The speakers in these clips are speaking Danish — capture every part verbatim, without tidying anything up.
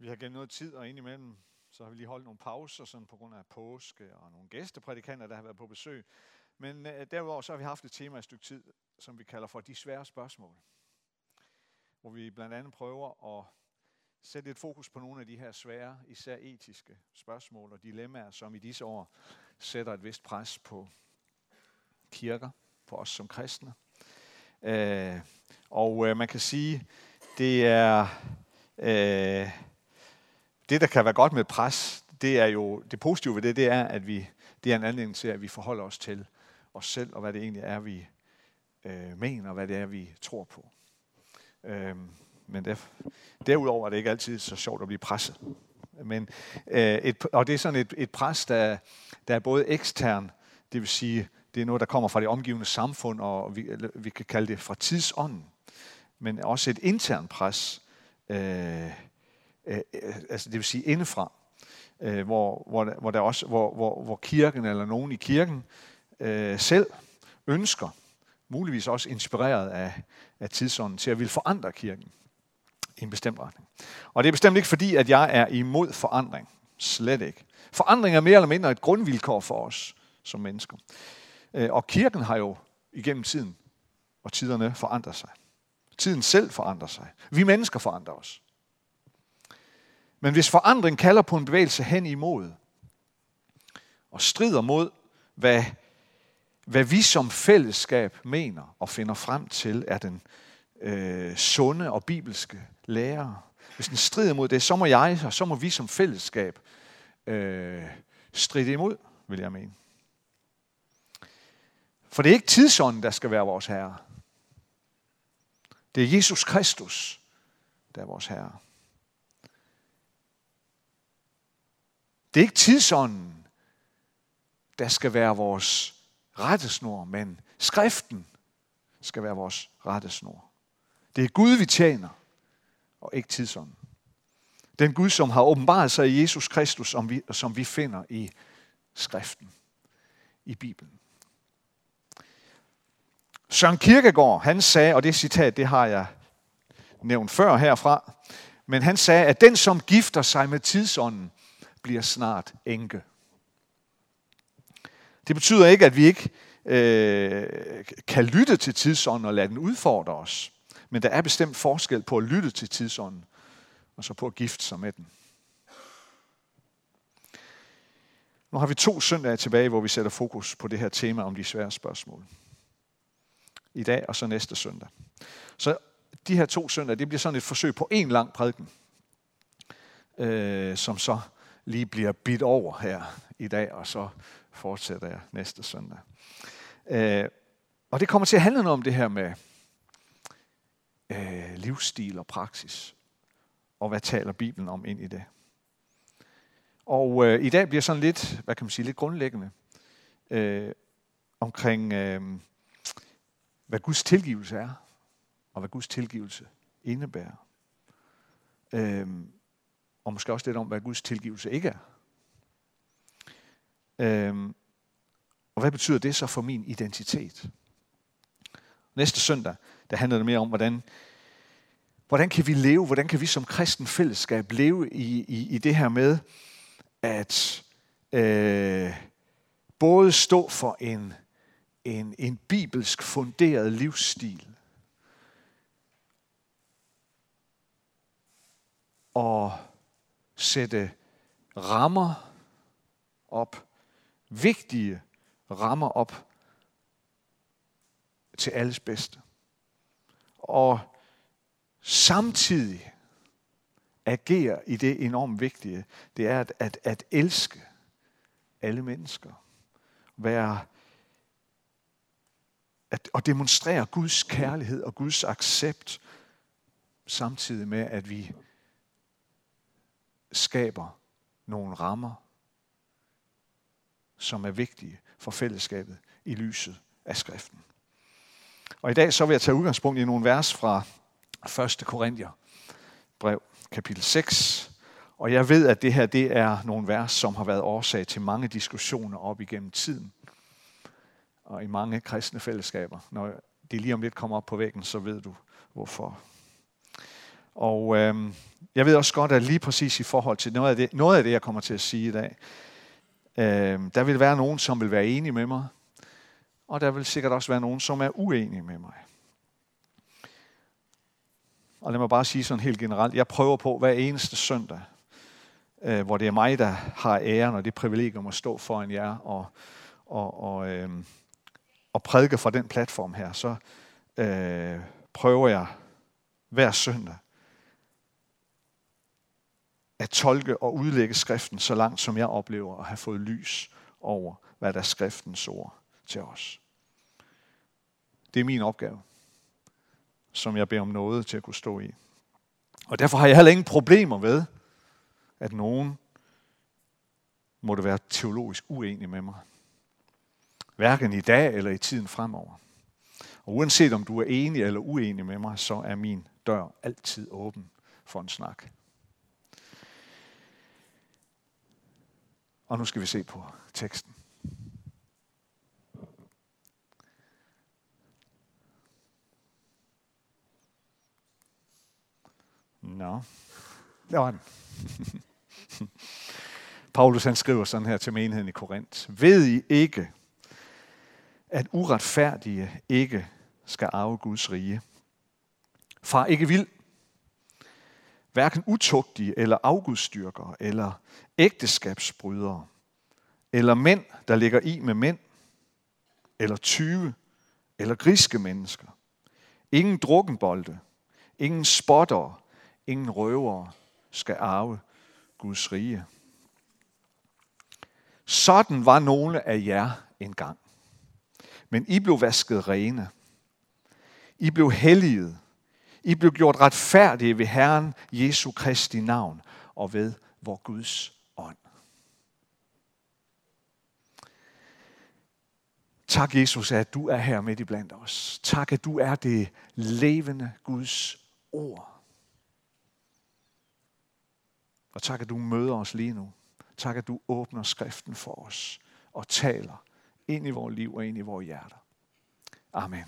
Vi har gennem noget tid, og indimellem så har vi lige holdt nogle pauser sådan på grund af påske og nogle gæsteprædikanter, der har været på besøg. Men øh, derudover så har vi haft et tema et stykke tid, som vi kalder for de svære spørgsmål. Hvor vi blandt andet prøver at sætte et fokus på nogle af de her svære, især etiske spørgsmål og dilemmaer, som i disse år sætter et vist pres på kirker, på os som kristne. Øh, og øh, man kan sige, det er øh, det, der kan være godt med pres, det er jo det positive ved det, det er, at vi det er en anledning til, at vi forholder os til os selv og hvad det egentlig er, vi øh, mener, og hvad det er, vi tror på. Øh, men der, derudover er det ikke altid så sjovt at blive presset. Men øh, et, og det er sådan et, et pres, der, der er både ekstern, det vil sige, det er noget, der kommer fra det omgivende samfund, og vi, vi kan kalde det fra tidsånden, men også et internt pres, øh, øh, altså det vil sige indefra, øh, hvor, hvor, hvor, der også, hvor, hvor, hvor kirken eller nogen i kirken øh, selv ønsker, muligvis også inspireret af, af tidsånden, til at ville forandre kirken i en bestemt retning. Og det er bestemt ikke fordi, at jeg er imod forandring. Slet ikke. Forandring er mere eller mindre et grundvilkår for os som mennesker. Og kirken har jo igennem tiden og tiderne forandret sig. Tiden selv forandrer sig. Vi mennesker forandrer os. Men hvis forandring kalder på en bevægelse hen imod og strider mod, hvad, hvad vi som fællesskab mener og finder frem til, er den øh, sunde og bibelske lære. Hvis den strider mod det, så må jeg og så må vi som fællesskab øh, stride imod, vil jeg mene. For det er ikke tidsånden, der skal være vores herre. Det er Jesus Kristus, der er vores herre. Det er ikke tidsånden, der skal være vores rettesnor, men skriften skal være vores rettesnor. Det er Gud, vi tjener, og ikke tidsånden. Den Gud, som har åbenbaret sig i Jesus Kristus, som vi, som vi finder i skriften, i Bibelen. Søren Kierkegaard, han sagde, og det citat, det har jeg nævnt før herfra, men han sagde, at den, som gifter sig med tidsånden, bliver snart enke. Det betyder ikke, at vi ikke øh, kan lytte til tidsånden og lade den udfordre os, men der er bestemt forskel på at lytte til tidsånden, og så på at gifte sig med den. Nu har vi to søndage tilbage, hvor vi sætter fokus på det her tema om de svære spørgsmål. I dag og så næste søndag. Så de her to søndage, det bliver sådan et forsøg på en lang prædiken, øh, som så lige bliver bidt over her i dag, og så fortsætter jeg næste søndag. Øh, og det kommer til at handle noget om det her med øh, livsstil og praksis, og hvad taler Bibelen om ind i det. Og øh, i dag bliver sådan lidt, hvad kan man sige, lidt grundlæggende øh, omkring øh, hvad Guds tilgivelse er, og hvad Guds tilgivelse indebærer. Øhm, og måske også lidt om, hvad Guds tilgivelse ikke er. Øhm, og hvad betyder det så for min identitet? Næste søndag, der handler det mere om, hvordan, hvordan kan vi leve, hvordan kan vi som kristen fællesskab leve i, i, i det her med, at øh, både stå for en En, en bibelsk funderet livsstil. Og sætte rammer op, vigtige rammer op til alles bedste. Og samtidig agere i det enormt vigtige, det er at, at, at elske alle mennesker. Være At, at demonstrere Guds kærlighed og Guds accept, samtidig med, at vi skaber nogle rammer, som er vigtige for fællesskabet i lyset af skriften. Og i dag så vil jeg tage udgangspunkt i nogle vers fra første Korinther brev, kapitel seks. Og jeg ved, at det her det er nogle vers, som har været årsag til mange diskussioner op igennem tiden. Og i mange kristne fællesskaber. Når det lige om lidt kommer op på væggen, så ved du hvorfor. Og øh, jeg ved også godt, at lige præcis i forhold til noget af det, noget af det jeg kommer til at sige i dag, øh, der vil være nogen, som vil være enige med mig, og der vil sikkert også være nogen, som er uenige med mig. Og lad mig bare sige sådan helt generelt, jeg prøver på hver eneste søndag, øh, hvor det er mig, der har æren og det privilegium at stå foran jer og, og, og, øh, og prædike fra den platform her, så øh, prøver jeg hver søndag at tolke og udlægge skriften så langt, som jeg oplever at have fået lys over, hvad der er skriftens ord til os. Det er min opgave, som jeg beder om noget til at kunne stå i. Og derfor har jeg heller ingen problemer ved, at nogen måtte være teologisk uenig med mig. Hverken i dag eller i tiden fremover. Og uanset om du er enig eller uenig med mig, så er min dør altid åben for en snak. Og nu skal vi se på teksten. Nå, der var den. Paulus han skriver sådan her til menigheden i Korinth. Ved I ikke, at uretfærdige ikke skal arve Guds rige? Far ikke vild, hverken utugtige eller afgudstyrkere eller ægteskabsbrydere, eller mænd, der ligger i med mænd, eller tyve, eller griske mennesker. Ingen drukkenbolde, ingen spottere, ingen røvere skal arve Guds rige. Sådan var nogle af jer engang. Men I blev vasket rene. I blev helliget. I blev gjort retfærdige ved Herren Jesu Kristi navn og ved vor Guds ånd. Tak, Jesus, at du er her midt i blandt os. Tak, at du er det levende Guds ord. Og tak, at du møder os lige nu. Tak, at du åbner skriften for os og taler ind i vores liv og ind i vores hjerter. Amen.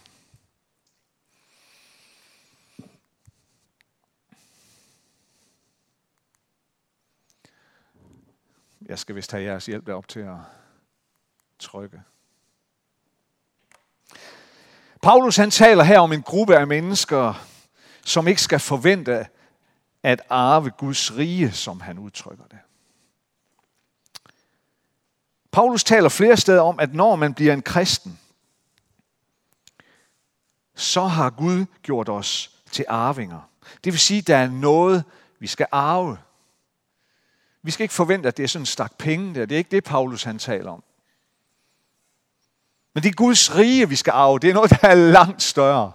Jeg skal vist have jeres hjælp derop til at trykke. Paulus han taler her om en gruppe af mennesker, som ikke skal forvente at arve Guds rige, som han udtrykker det. Paulus taler flere steder om, at når man bliver en kristen, så har Gud gjort os til arvinger. Det vil sige, at der er noget, vi skal arve. Vi skal ikke forvente, at det er sådan en stak penge der. Det er ikke det, Paulus han taler om. Men det er Guds rige, vi skal arve. Det er noget, der er langt større.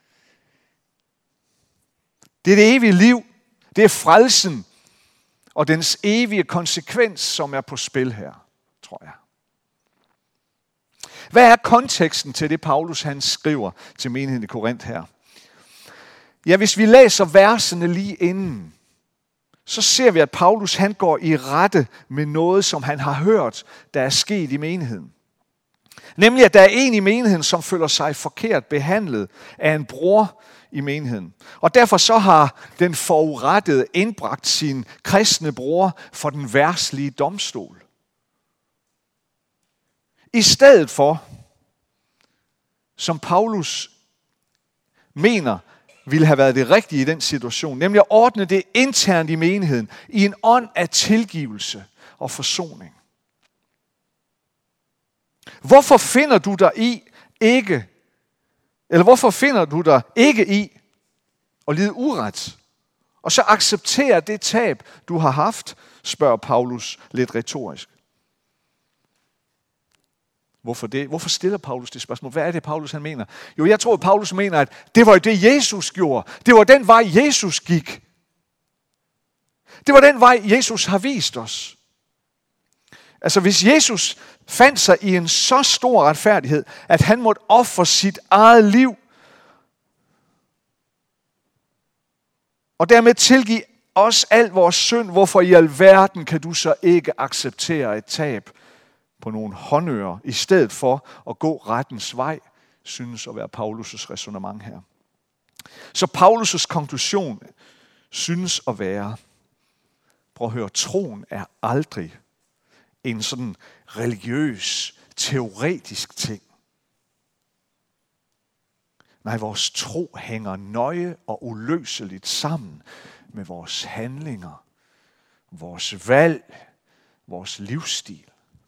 Det er det evige liv. Det er frelsen og dens evige konsekvens, som er på spil her, tror jeg. Hvad er konteksten til det, Paulus han skriver til menigheden i Korinth her? Ja, hvis vi læser versene lige inden, så ser vi, at Paulus han går i rette med noget, som han har hørt, der er sket i menigheden. Nemlig, at der er en i menigheden, som føler sig forkert behandlet af en bror i menigheden. Og derfor så har den forurettede indbragt sin kristne bror for den verdslige domstol. I stedet for, som Paulus mener ville have været det rigtige i den situation, nemlig at ordne det internt i menigheden i en ånd af tilgivelse og forsoning. Hvorfor finder du dig i ikke, eller hvorfor finder du dig ikke i at lide uret, og så acceptere det tab, du har haft, spørger Paulus lidt retorisk. Hvorfor det? Hvorfor stiller Paulus det spørgsmål? Hvad er det, Paulus han mener? Jo, jeg tror, at Paulus mener, at det var det, Jesus gjorde. Det var den vej, Jesus gik. Det var den vej, Jesus har vist os. Altså, hvis Jesus fandt sig i en så stor retfærdighed, at han måtte ofre sit eget liv, og dermed tilgive os al vores synd, hvorfor i alverden kan du så ikke acceptere et tab på nogle håndører, i stedet for at gå rettens vej, synes at være Paulus' ræsonnement her. Så Paulus' konklusion synes at være. Prøv at høre, troen er aldrig en sådan religiøs, teoretisk ting. Nej, vores tro hænger nøje og uløseligt sammen med vores handlinger, vores valg, vores livsstil.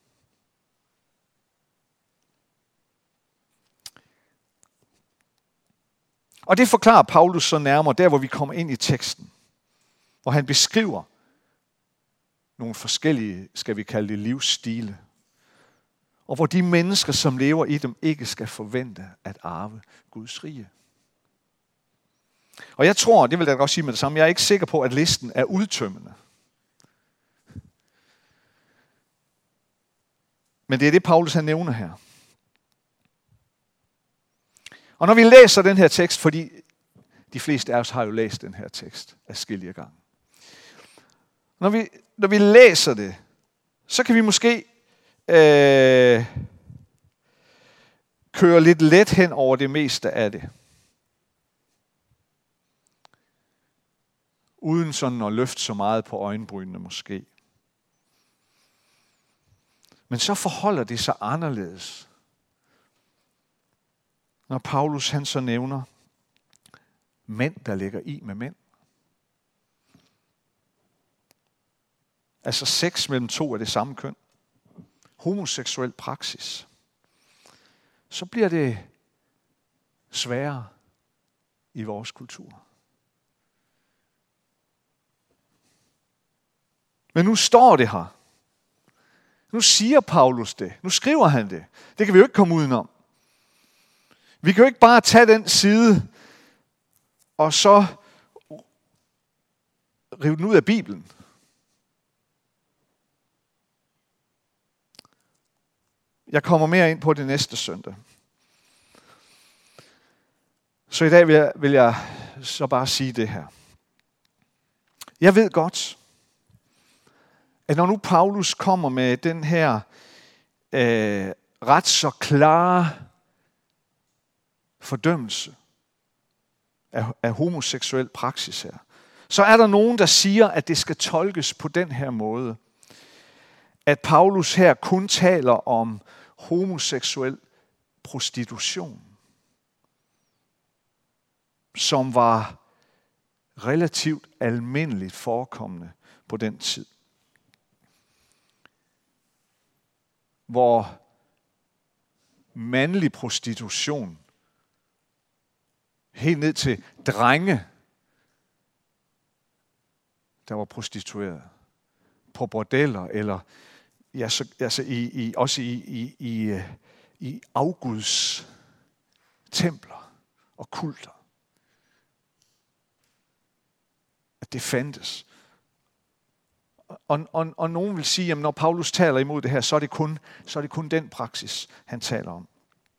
Og det forklarer Paulus så nærmere, der hvor vi kommer ind i teksten, hvor han beskriver nogle forskellige, skal vi kalde det, livsstile, og hvor de mennesker, som lever i dem, ikke skal forvente at arve Guds rige. Og jeg tror, det vil jeg godt sige med det samme, jeg er ikke sikker på, at listen er udtømmende. Men det er det, Paulus han nævner her. Og når vi læser den her tekst, fordi de fleste af os har jo læst den her tekst adskillige gange. Når vi, når vi læser det, så kan vi måske øh, køre lidt let hen over det meste af det. Uden sådan at løfte så meget på øjenbrynene måske. Men så forholder det sig anderledes. Når Paulus han så nævner mænd, der ligger i med mænd. Altså sex mellem to af det samme køn. Homoseksuel praksis. Så bliver det sværere i vores kultur. Men nu står det her. Nu siger Paulus det. Nu skriver han det. Det kan vi jo ikke komme udenom. Vi kan jo ikke bare tage den side og så rive den ud af Bibelen. Jeg kommer mere ind på det næste søndag. Så i dag vil jeg, vil jeg så bare sige det her. Jeg ved godt, at når nu Paulus kommer med den her øh, ret så klare fordømmelse af, af homoseksuel praksis her, så er der nogen, der siger, at det skal tolkes på den her måde. At Paulus her kun taler om homoseksuel prostitution, som var relativt almindeligt forekommende på den tid. Hvor mandlig prostitution, helt ned til drenge, der var prostitueret på bordeller, eller ja, så, altså i, i, også i, i, i, i afguds templer og kulter. At det fandtes. Og, og, og nogen vil sige, at når Paulus taler imod det her, så er det kun, så er det kun den praksis, han taler om.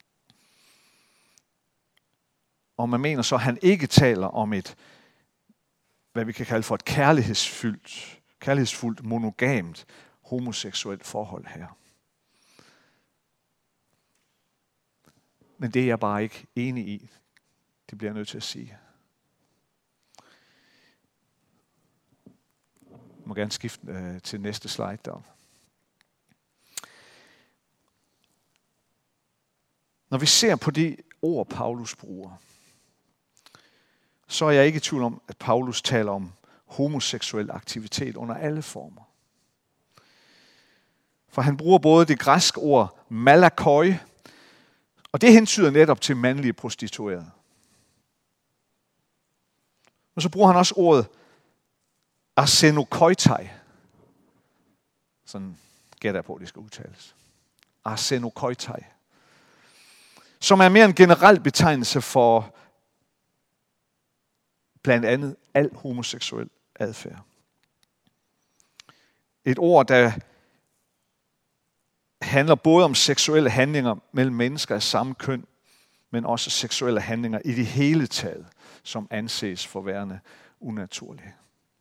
Og man mener så, at han ikke taler om et, hvad vi kan kalde for et kærlighedsfyldt, kærlighedsfuldt monogamt homoseksuelt forhold her. Men det er jeg bare ikke enig i. Det bliver jeg nødt til at sige. Jeg må gerne skifte øh, til næste slide deroppe. Når vi ser på de ord, Paulus bruger, så er jeg ikke i tvivl om, at Paulus taler om homoseksuel aktivitet under alle former. For han bruger både det græske ord malakoi, og det hentyder netop til mandlige prostituerede. Og så bruger han også ordet arsenokoitai. Sådan gætter jeg på, at det skal udtales. Arsenokoitai. Som er mere en generel betegnelse for blandt andet al homoseksuel adfærd. Et ord, der handler både om seksuelle handlinger mellem mennesker af samme køn, men også seksuelle handlinger i det hele taget, som anses for værende unaturlige.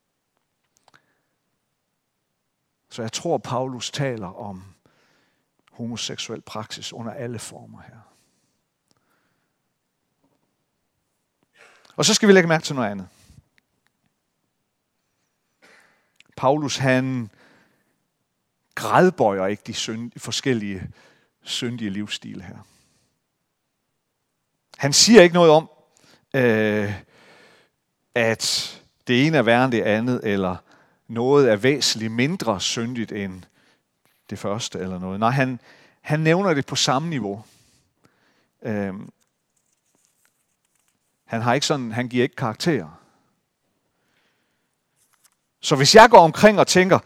Så jeg tror, Paulus taler om homoseksuel praksis under alle former her. Og så skal vi lægge mærke til noget andet. Paulus, han gradbøjer ikke de synd, forskellige syndige livsstil her. Han siger ikke noget om, øh, at det ene er værre end det andet, eller noget er væsentligt mindre syndigt end det første eller noget. Nej, han, han nævner det på samme niveau. Øh, han har ikke sådan, han giver ikke karakterer. Så hvis jeg går omkring og tænker,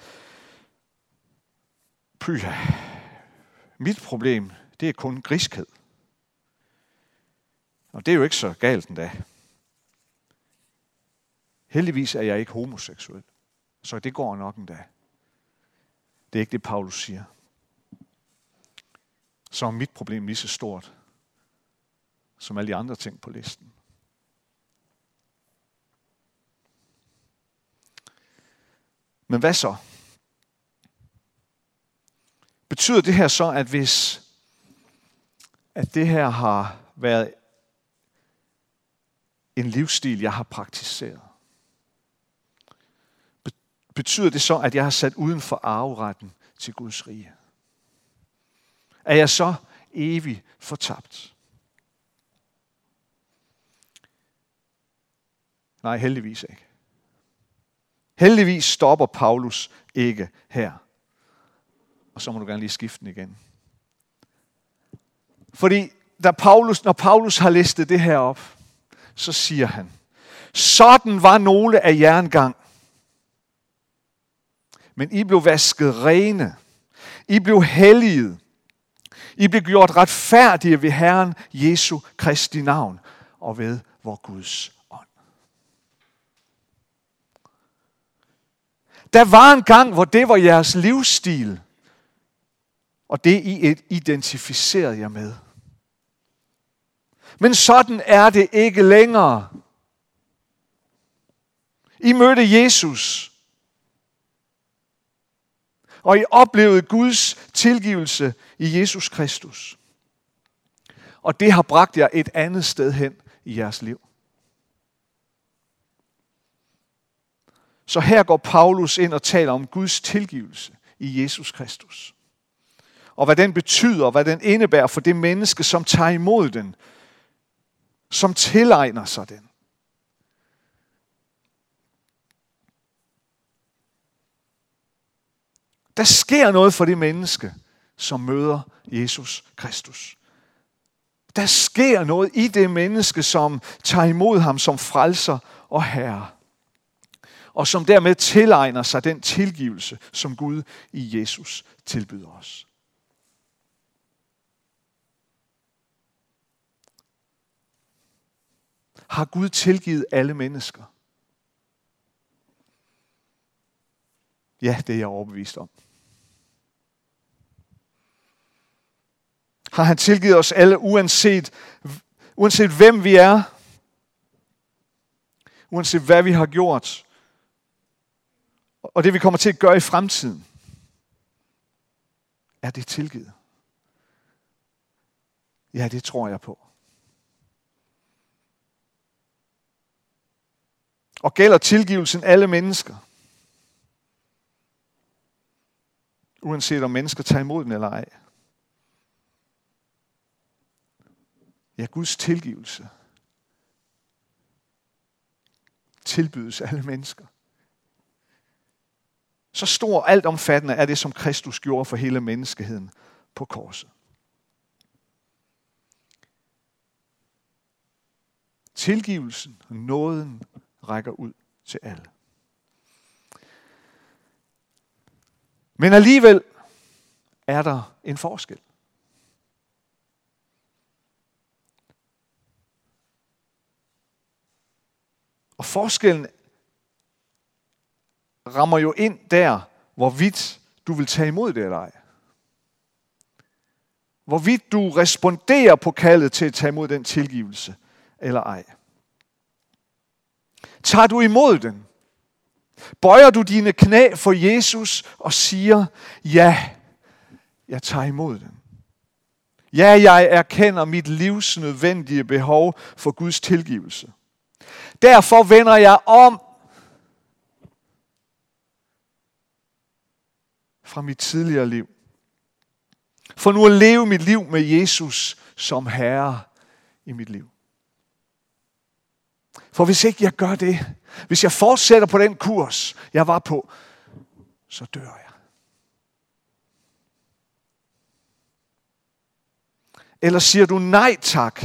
pyha, mit problem, det er kun griskhed. Og det er jo ikke så galt endda. Heldigvis er jeg ikke homoseksuel, så det går nok endda. Det er ikke det, Paulus siger. Så er mit problem lige så stort, som alle de andre ting på listen. Men hvad så? Betyder det her så, at hvis at det her har været en livsstil, jeg har praktiseret, betyder det så, at jeg har sat uden for arveretten til Guds rige? Er jeg så evigt fortabt? Nej, heldigvis ikke. Heldigvis stopper Paulus ikke her. Og så må du gerne lige skifte den igen. Fordi da Paulus, når Paulus har listet det her op, så siger han, sådan var nogle af jer engang. Men I blev vasket rene. I blev helliget. I blev gjort retfærdige ved Herren Jesu Kristi navn og ved vor Guds ånd. Der var en gang, hvor det var jeres livsstil, og det I identificerede jer med. Men sådan er det ikke længere. I mødte Jesus, og I oplevede Guds tilgivelse i Jesus Kristus. Og det har bragt jer et andet sted hen i jeres liv. Så her går Paulus ind og taler om Guds tilgivelse i Jesus Kristus. Og hvad den betyder, og hvad den indebærer for det menneske, som tager imod den, som tilegner sig den. Der sker noget for det menneske, som møder Jesus Kristus. Der sker noget i det menneske, som tager imod ham som frelser og herre. Og som dermed tilegner sig den tilgivelse, som Gud i Jesus tilbyder os. Har Gud tilgivet alle mennesker? Ja, det er jeg overbevist om. Har han tilgivet os alle, uanset, uanset hvem vi er, uanset hvad vi har gjort, og det vi kommer til at gøre i fremtiden? Er det tilgivet? Ja, det tror jeg på. Og gælder tilgivelsen alle mennesker? Uanset om mennesker tager imod den eller ej. Ja, Guds tilgivelse tilbydes alle mennesker. Så stor og alt omfattende er det, som Kristus gjorde for hele menneskeheden på korset. Tilgivelsen og nåden rækker ud til alle. Men alligevel er der en forskel. Og forskellen rammer jo ind der, hvorvidt du vil tage imod det eller ej. Hvorvidt du responderer på kaldet til at tage imod den tilgivelse eller ej. Tager du imod den? Bøjer du dine knæ for Jesus og siger, ja, jeg tager imod den. Ja, jeg erkender mit livs nødvendige behov for Guds tilgivelse. Derfor vender jeg om. fra mit tidligere liv. For nu at leve mit liv med Jesus som Herre i mit liv. For hvis ikke jeg gør det, hvis jeg fortsætter på den kurs, jeg var på, så dør jeg. Eller siger du nej tak?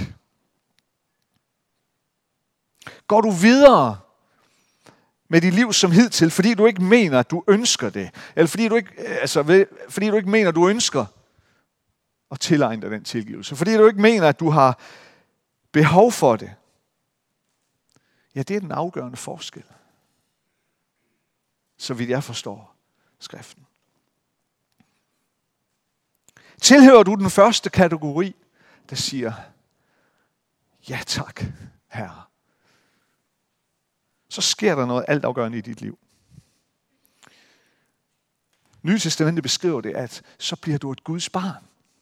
Går du videre med dit liv som hidtil, fordi du ikke mener, at du ønsker det? Eller fordi du ikke, altså, fordi du ikke mener, at du ønsker at tilegne dig den tilgivelse? Fordi du ikke mener, at du har behov for det? Ja, det er den afgørende forskel. Så vidt jeg forstår skriften. Tilhører du den første kategori, der siger, ja tak, Herre, så sker der noget altafgørende i dit liv. Nye Testamentet beskriver det, at så bliver du et Guds barn.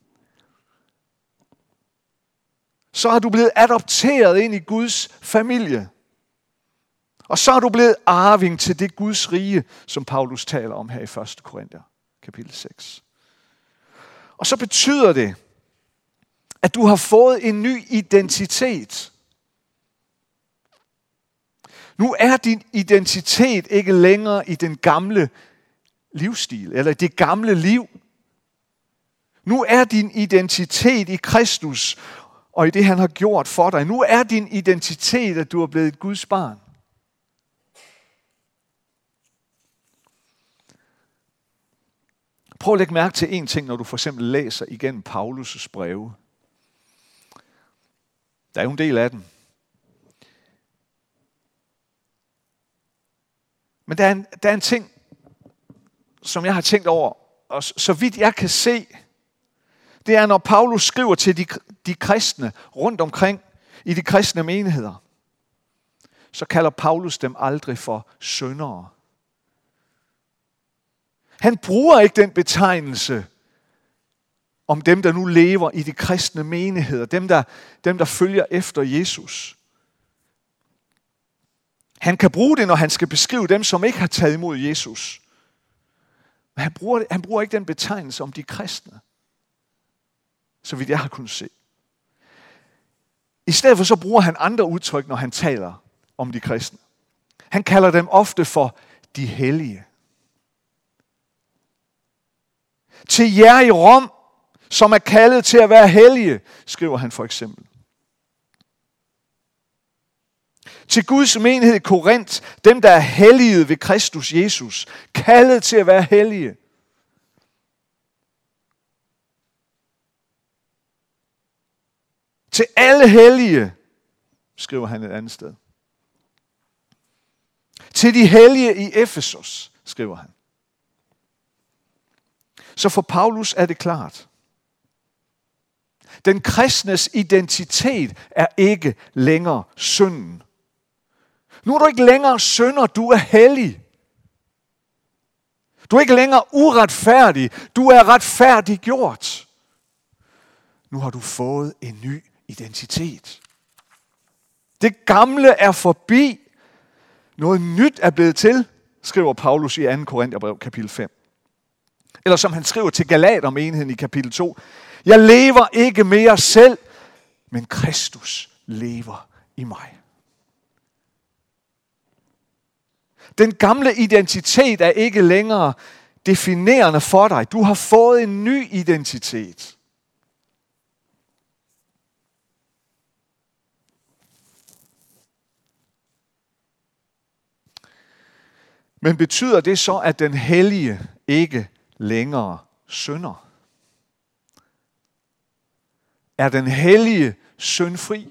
Så er du blevet adopteret ind i Guds familie. Og så er du blevet arving til det Guds rige, som Paulus taler om her i første Korinther, kapitel seks. Og så betyder det, at du har fået en ny identitet. Nu er din identitet ikke længere i den gamle livsstil, eller i det gamle liv. Nu er din identitet i Kristus, og i det han har gjort for dig. Nu er din identitet, at du er blevet et Guds barn. Prøv at lægge mærke til en ting, når du for eksempel læser igennem Paulus' breve. Der er jo en del af dem. Men der er, en, der er en ting, som jeg har tænkt over, og så vidt jeg kan se, det er, når Paulus skriver til de, de kristne rundt omkring i de kristne menigheder, så kalder Paulus dem aldrig for syndere. Han bruger ikke den betegnelse om dem, der nu lever i de kristne menigheder, dem der, dem, der følger efter Jesus. Han kan bruge det, når han skal beskrive dem, som ikke har taget imod Jesus. Men han bruger, han bruger ikke den betegnelse om de kristne, så vidt jeg har kunnet se. I stedet for så bruger han andre udtryk, når han taler om de kristne. Han kalder dem ofte for de hellige. Til jer i Rom, som er kaldet til at være hellige, skriver han for eksempel. Til Guds menighed i Korinth, dem der er hellige ved Kristus Jesus, kaldet til at være hellige. Til alle hellige, skriver han et andet sted. Til de hellige i Efesos, skriver han. Så for Paulus er det klart. Den kristnes identitet er ikke længere synden. Nu er du ikke længere synder, du er hellig. Du er ikke længere uretfærdig, du er retfærdiggjort. Nu har du fået en ny identitet. Det gamle er forbi. Noget nyt er blevet til, skriver Paulus i anden Korintherbrev kapitel fem. Eller som han skriver til Galatermenigheden i kapitel to. Jeg lever ikke mere selv, men Kristus lever i mig. Den gamle identitet er ikke længere definerende for dig. Du har fået en ny identitet. Men betyder det så, at den hellige ikke længere synder? Er den hellige syndfri?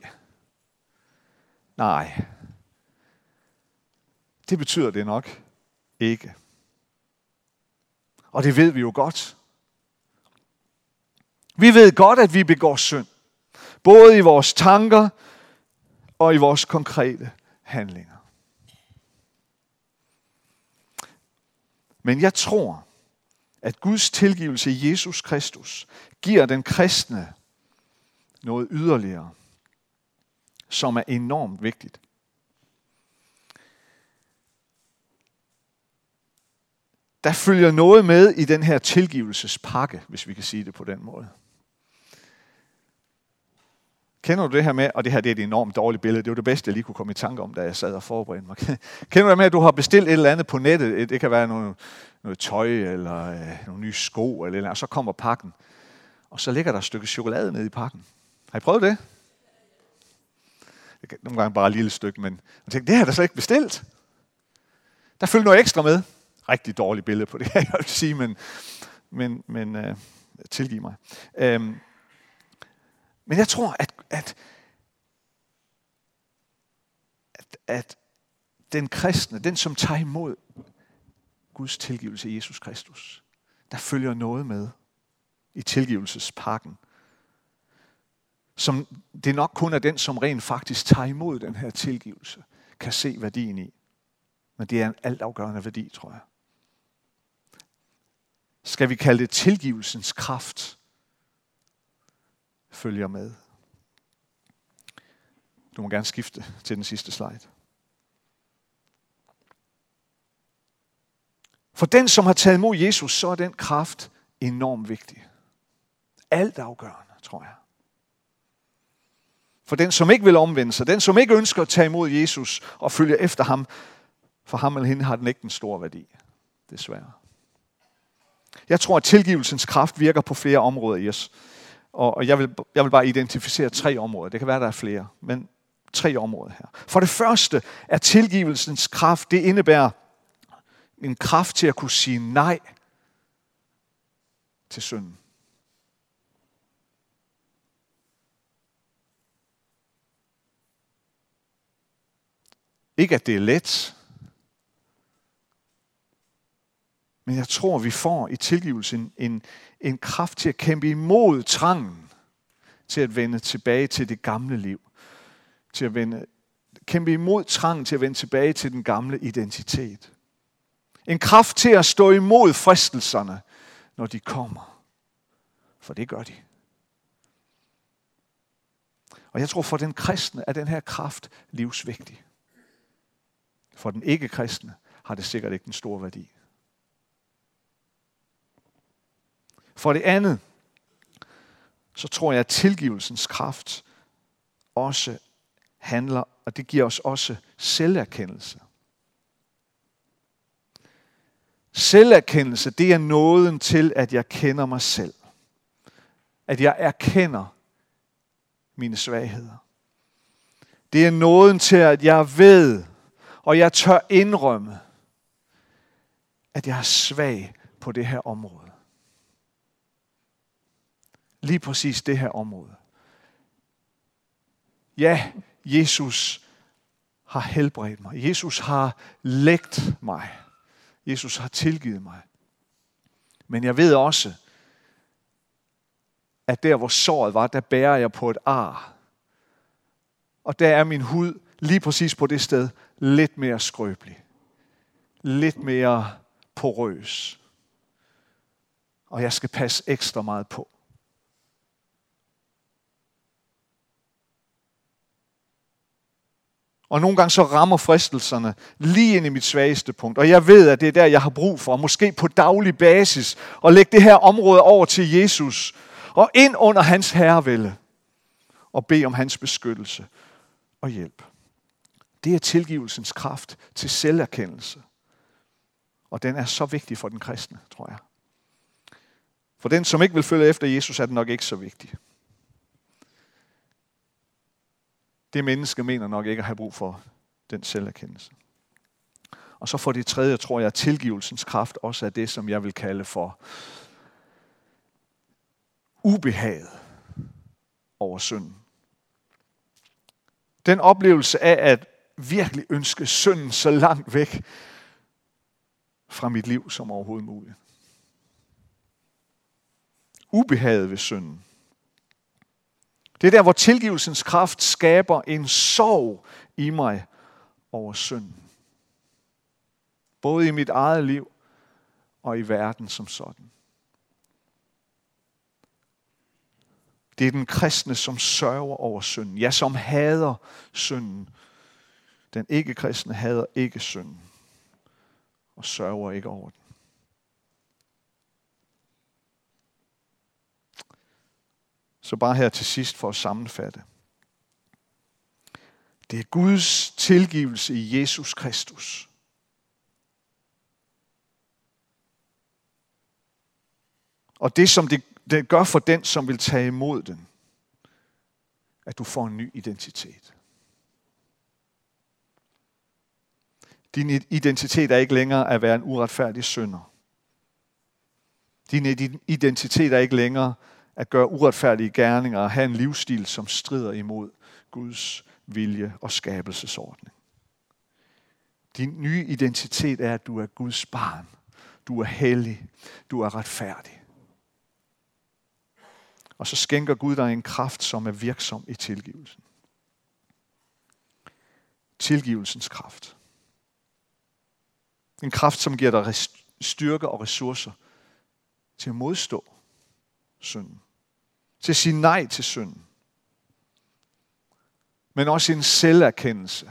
Nej. Det betyder det nok ikke. Og det ved vi jo godt. Vi ved godt, at vi begår synd. Både i vores tanker og i vores konkrete handlinger. Men jeg tror, at Guds tilgivelse i Jesus Kristus giver den kristne noget yderligere, som er enormt vigtigt. der følger noget med i den her tilgivelsespakke, hvis vi kan sige det på den måde. Kender du det her med, og det her det er et enormt dårligt billede, det var det bedste, jeg lige kunne komme i tanke om, da jeg sad og forberedte mig. Kender du det med, at du har bestilt et eller andet på nettet, det kan være noget, noget tøj, eller øh, nogle nye sko, eller, eller og så kommer pakken, og så ligger der et stykke chokolade nede i pakken. Har I prøvet det? Det kan nogle gange bare et lille stykke, men jeg tænkte, det har jeg da slet ikke bestilt. Der følger noget ekstra med. Rigtig dårligt billede på det her, jeg vil sige, men, men, men øh, tilgiv mig. Øhm, men jeg tror, at, at, at, at den kristne, den som tager imod Guds tilgivelse i Jesus Kristus, der følger noget med i tilgivelsespakken, som det nok kun er den, som rent faktisk tager imod den her tilgivelse, kan se værdien i. Men det er en altafgørende værdi, tror jeg. Skal vi kalde det tilgivelsens kraft, følger med. Du må gerne skifte til den sidste slide. For den, som har taget imod Jesus, så er den kraft enormt vigtig. Altafgørende, tror jeg. For den, som ikke vil omvende sig, den, som ikke ønsker at tage imod Jesus og følge efter ham, for ham eller hende har den ikke den store værdi, desværre. Jeg tror, at tilgivelsens kraft virker på flere områder i os. Og jeg vil, jeg vil bare identificere tre områder. Det kan være, der er flere, men tre områder her. For det første er tilgivelsens kraft, det indebærer en kraft til at kunne sige nej til synden. Ikke at det er let, men jeg tror, vi får i tilgivelsen en, en kraft til at kæmpe imod trangen til at vende tilbage til det gamle liv. Til at vende, kæmpe imod trangen til at vende tilbage til den gamle identitet. En kraft til at stå imod fristelserne, når de kommer. For det gør de. Og jeg tror, for den kristne er den her kraft livsvigtig. For den ikke-kristne har det sikkert ikke den store værdi. For det andet, så tror jeg, at tilgivelsens kraft også handler, og det giver os også selverkendelse. Selverkendelse, det er nåden til, at jeg kender mig selv. At jeg erkender mine svagheder. Det er nåden til, at jeg ved, og jeg tør indrømme, at jeg er svag på det her område. Lige præcis det her område. Ja, Jesus har helbredt mig. Jesus har lægt mig. Jesus har tilgivet mig. Men jeg ved også, at der hvor såret var, der bærer jeg på et ar. Og der er min hud lige præcis på det sted lidt mere skrøbelig. Lidt mere porøs. Og jeg skal passe ekstra meget på. Og nogle gange så rammer fristelserne lige ind i mit svageste punkt. Og jeg ved, at det er der, jeg har brug for, måske på daglig basis, at lægge det her område over til Jesus. Og ind under hans herrevælde. Og bede om hans beskyttelse og hjælp. Det er tilgivelsens kraft til selverkendelse. Og den er så vigtig for den kristne, tror jeg. For den, som ikke vil følge efter Jesus, er den nok ikke så vigtig. Det menneske mener nok ikke at have brug for den selverkendelse. Og så for det tredje, tror jeg, at tilgivelsens kraft også er det, som jeg vil kalde for ubehaget over synden. Den oplevelse af at virkelig ønske synden så langt væk fra mit liv som overhovedet muligt. Ubehaget ved synden. Det er der, hvor tilgivelsens kraft skaber en sorg i mig over synden. Både i mit eget liv og i verden som sådan. Det er den kristne, som sørger over synden. Ja, som hader synden. Den ikke-kristne hader ikke synden. Og sørger ikke over den. Så bare her til sidst for at sammenfatte. Det er Guds tilgivelse i Jesus Kristus. Og det, som det, det gør for den, som vil tage imod den, at du får en ny identitet. Din identitet er ikke længere at være en uretfærdig synder. Din identitet er ikke længere at gøre uretfærdige gerninger og have en livsstil, som strider imod Guds vilje og skabelsesordning. Din nye identitet er, at du er Guds barn. Du er hellig. Du er retfærdig. Og så skænker Gud dig en kraft, som er virksom i tilgivelsen. Tilgivelsens kraft. En kraft, som giver dig styrke og ressourcer til at modstå synden. Til at sige nej til synden. Men også en selverkendelse.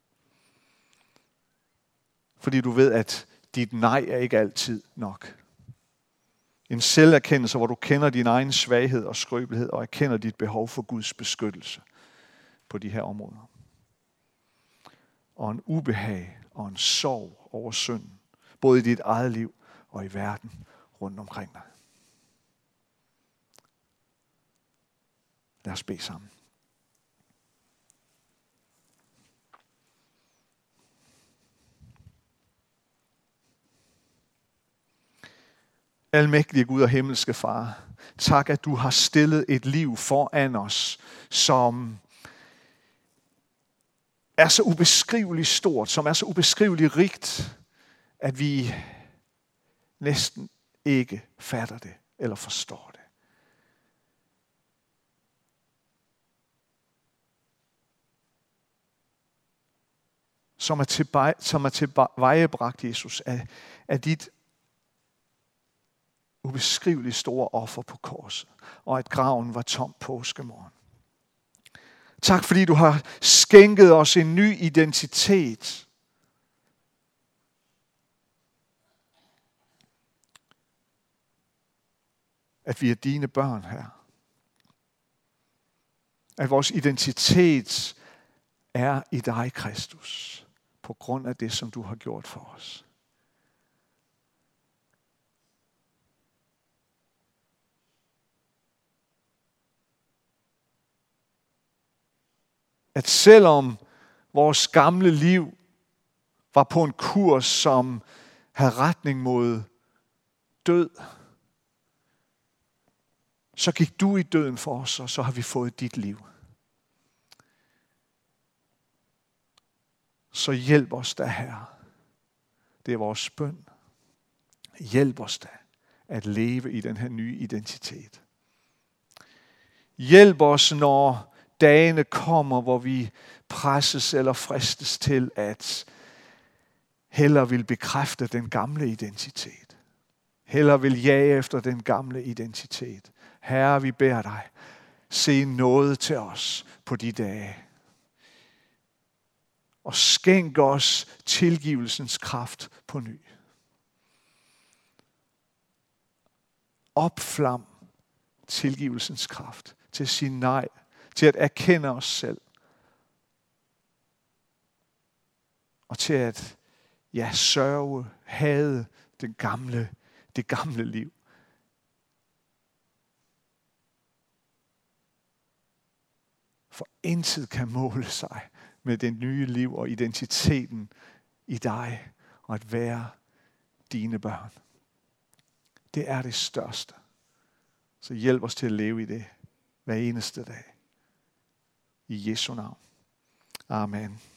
Fordi du ved, at dit nej er ikke altid nok. En selverkendelse, hvor du kender din egen svaghed og skrøbelighed og erkender dit behov for Guds beskyttelse på de her områder. Og en ubehag og en sorg over synden, både i dit eget liv og i verden rundt omkring dig. Lad os bede sammen. Almægtige Gud og himmelske Far, tak at du har stillet et liv foran os, som er så ubeskriveligt stort, som er så ubeskriveligt rigt, at vi næsten ikke fatter det eller forstår det. Som er, tilbage, som er tilvejebragt, Jesus, af, af dit ubeskriveligt store offer på korset, og at graven var tom påskemorgen. Tak fordi du har skænket os en ny identitet. At vi er dine børn her. At vores identitet er i dig, Kristus, på grund af det, som du har gjort for os. At selvom vores gamle liv var på en kurs, som havde retning mod død, så gik du i døden for os, og så har vi fået dit liv. Så hjælp os da, Herre. Det er vores bøn. Hjælp os da at leve i den her nye identitet. Hjælp os, når dagene kommer, hvor vi presses eller fristes til at hellere vil bekræfte den gamle identitet. Hellere vil jage efter den gamle identitet. Herre, vi beder dig, se noget til os på de dage. Og skænk os tilgivelsens kraft på ny. Opflam tilgivelsens kraft til at sige nej, til at erkende os selv. Og til at ja, sørge, hade den gamle, det gamle liv. For intet kan måle sig med det nye liv og identiteten i dig og at være dine børn. Det er det største. Så hjælp os til at leve i det hver eneste dag. I Jesu navn. Amen.